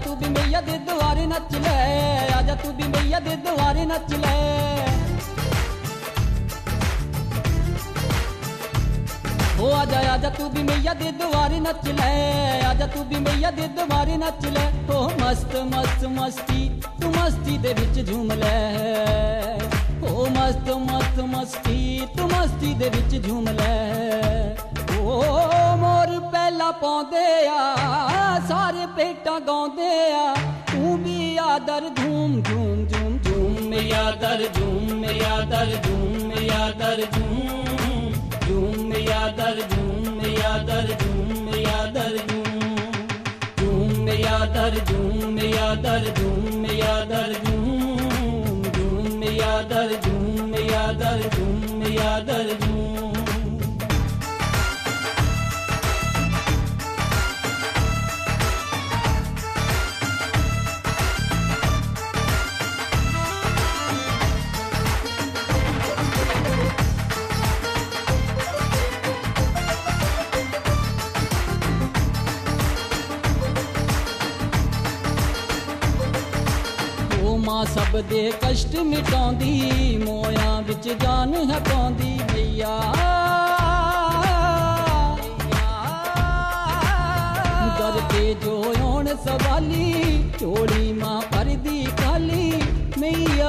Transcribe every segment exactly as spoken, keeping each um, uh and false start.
तू भी मैया दे दुआरे नच ले, आजा तू भी मैया दे दुआरे नच ले। ओ आजा आजा तू भी मैया दे दुआरे नच ले, आजा तू भी मैया दे दुआरे नच ले। ओ मस्त मस्त मस्ती तू मस्ती दे विच झूम ले, ओ मस्त मस्त मस्ती तू मस्ती दे विच झूम ले। ओ मोर पहला पाउंदे आ सारे पेटा गाउंदे आ, तू भी आदर झूम झूम झूम झूम मैया दर झूम मैया दर झूम मैया दर झूम झूम मैया दर झूम मैया दर झूम मैया दर झूम झूम मैया दर झूम मैया दर झूम मैया दर झूम झूम मैया दर झूम मैया दर झूम मैया दर झूम। मां सब दे कष्ट मिटाउंदी, मोया विच जान है पाउंदी मैया। दर ते जो आउण सवाली, चोली मां भरदी खाली मैया।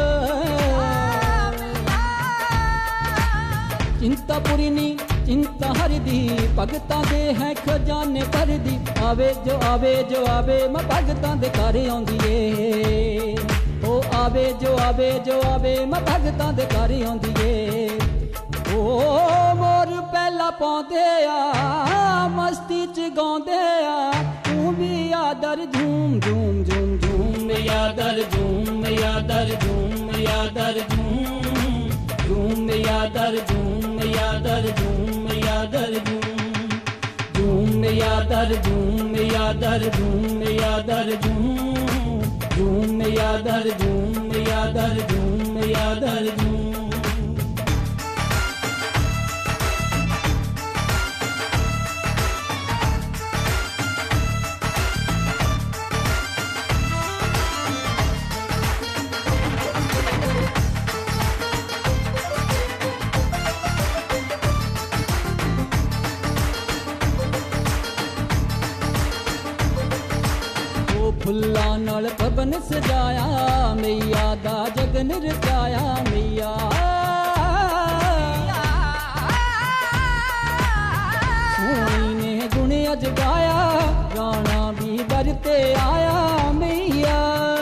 चिंता पुरनी चिंता हरदी, भगतां दे है खजाने भरदी। आवे जो आवे जो आवे मैं भगतां दे घर आउंदी ए, ओ आवे जो आवे जो आवे मैं भगतां दे घर आउंदी ए। ओ मोर पहला पाउंदे आ मस्ती च गाउंदे आ, तू भी आदर झूम झूम झूम झूम मैया दर झूम मैया दर झूम मैया दर झूम झूम मैया दर झूम मैया दर झूम मैया दर झूम झूम मैया दर झूम मैया दर झूम मैया दर झूम झूम मैया दर झूम मैया दर झूम मैया दर झूम। फुल्लां नाल भवन सजाया मैया दा जगन रचाया मैया। सोनी ने गुण अज गाया, गाना भी दर ते आया मैया।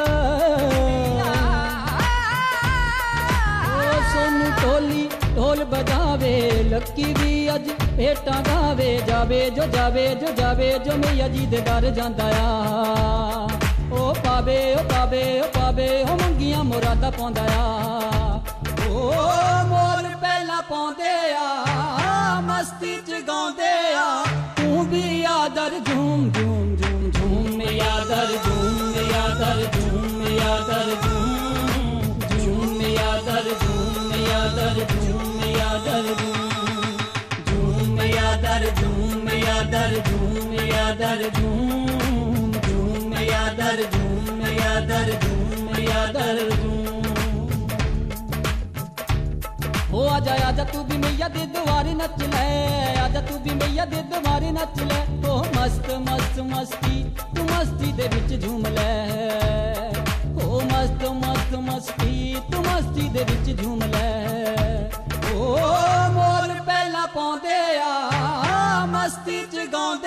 ओ सोनू टोली ढोल बजावे, लक्की भी अज भेटां गावे। जावे जो जावे जो जावे जो मैया जी दे दर जांदा आ, ओ पावे ओ पावे ओ पावे ओ मंगियां मुरादा पाउंदा आ। ओ मोर पहला पाउंदे आ मस्ती च गाउंदे आ, तू भी आदर झूम झूम झूम झूम मैया दर झूम मैया दर झूम मैया दर झूम झूम मैया दर झूम मैया दर झूम मैया दर झूम झूम मैया दर झूम मैया दर झूम मैया दर झूम झूम मैया दर झूम मैया दर झूम मैया दर झूम। ओ आजा आजा तू भी मैया दे दुआरे नच ले, आजा तू भी मैया दे दुआरे नच ले। ओ मस्त मस्त मस्ती तू मस्ती दे विच झूम ले, ओ मस्त मस्त मस्ती तू मस्ती दे विच झूम ले। ओ मोर पहला पाउंदे आ मस्ती च गाउंदे